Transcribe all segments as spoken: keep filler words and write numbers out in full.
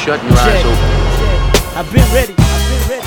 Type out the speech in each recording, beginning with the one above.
shutting your eyes open. I've been ready, I've been ready.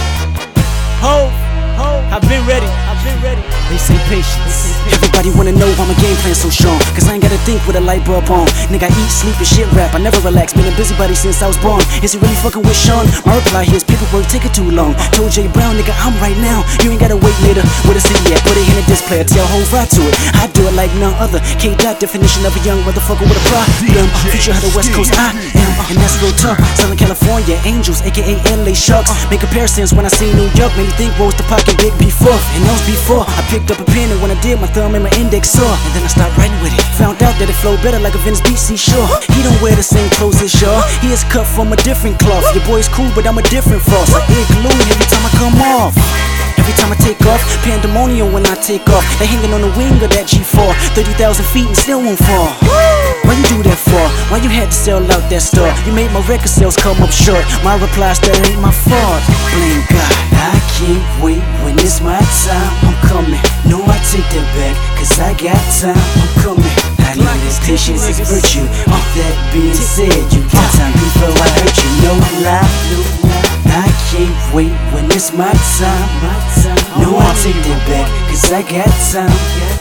Ho, ho, I've been ready, I've been ready. They say patience. Everybody wanna know why my game plan so strong, cause I ain't gotta think with a light bulb on. Nigga, I eat, sleep, and shit rap. I never relax, been a busybody since I was born. Is he really fucking with Sean? My reply here is paperwork taking too long. Told Jay Brown, nigga, I'm right now. You ain't gotta wait later. Where the city at? Put it in a display. I tell whole right to it. I do it like none other. K-Dot definition of a young motherfucker with a problem. Future of the West Coast, I am, and that's real tough. Southern California, Angels, aka L A Sharks. Make comparisons when I see New York. Made me think, what was the pocket big before? And those before, I picked up a pen, and when I did, my thumb and my index saw. And then I started writing with it. Found out that it flowed better like a Venice Beach seashore. He don't wear the same clothes as y'all. He is cut from a different cloth. Your boy's cool, but I'm a different frost. Like igloo every time I come off. Every time I take off, pandemonium when I take off. They hanging on the wing of that G four, thirty thousand feet and still won't fall. Why you do that for? Why you had to sell out that store? You made my record sales come up short. My replies, that ain't my fault. Blame God, I can't wait when it's my time. I'm coming, no I take that back, cause I got time. I'm coming, I know that patience is virtue. With that being said, you got time before I hurt you. No lie, no lie, I can't wait when it's my time. No I take that back, cause I got time.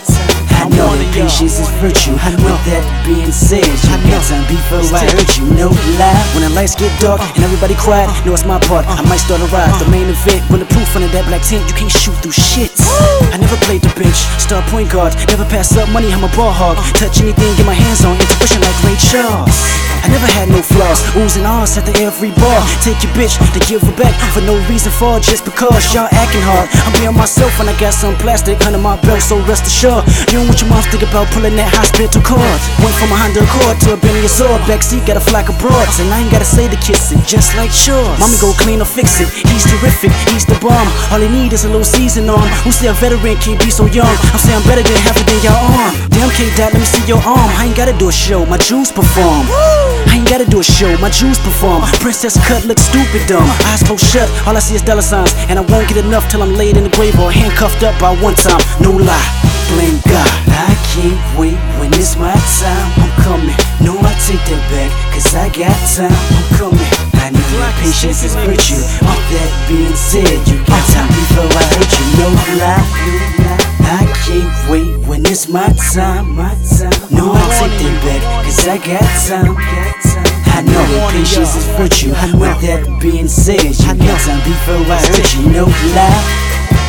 I know that patience is virtue. With that being said, you got time before I hurt you. No lie. When the lights get dark and everybody quiet, know it's my part. I might start a ride. The main event, bulletproof under that black tent. You can't shoot through shit. I never played the bench, star point guard. Never pass up money, I'm a ball hog. Touch anything, get my hands on. Intuition like Ray Charles. I never had no flaws. Oohs and ahs after every bar. Take your bitch to give her back for no reason for, just because y'all acting hard. I'm being myself when I got some plastic under my belt, so rest assured. You don't want your mom think about pulling that hospital cord. Went from a Honda Accord to a Bentley Azure. Backseat got a flock of broads, and I ain't gotta say the kissing, just like chores. Mommy go clean or fix it. He's terrific, he's the bomb. All he need is a little season on. Who say a veteran can't be so young? I'm saying I'm better than half of than y'all arm. Damn K-Dot, let me see your arm. I ain't gotta do a show, my Jews perform. I ain't gotta do a show, my Jews perform. Princess cut looks stupid dumb. Eyes closed shut, all I see is dollar signs. And I won't get enough till I'm laid in the grave or handcuffed up by one time. No lie, blame God. I can't wait when it's my time. I'm coming, no I take that back, cause I got time. I'm coming, I know that patience is virtue. With that being said, you got time before I hurt you. No lie, no lie, I can't wait when it's my time. My time, no I take that back, cause I got time. I know that patience is virtue. With that being said, you got time before I hurt you. No lie.